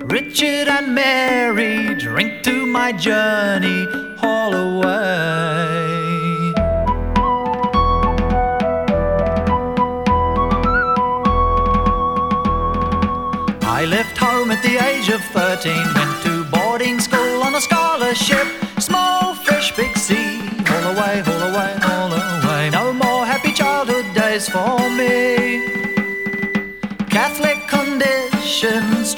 Richard and Mary, drink to my journey all away. I left home at the age of 13, went to boarding school on a scholarship. Small fish, big sea, all away, all away, all away. No more happy childhood days for me. Catholic conditions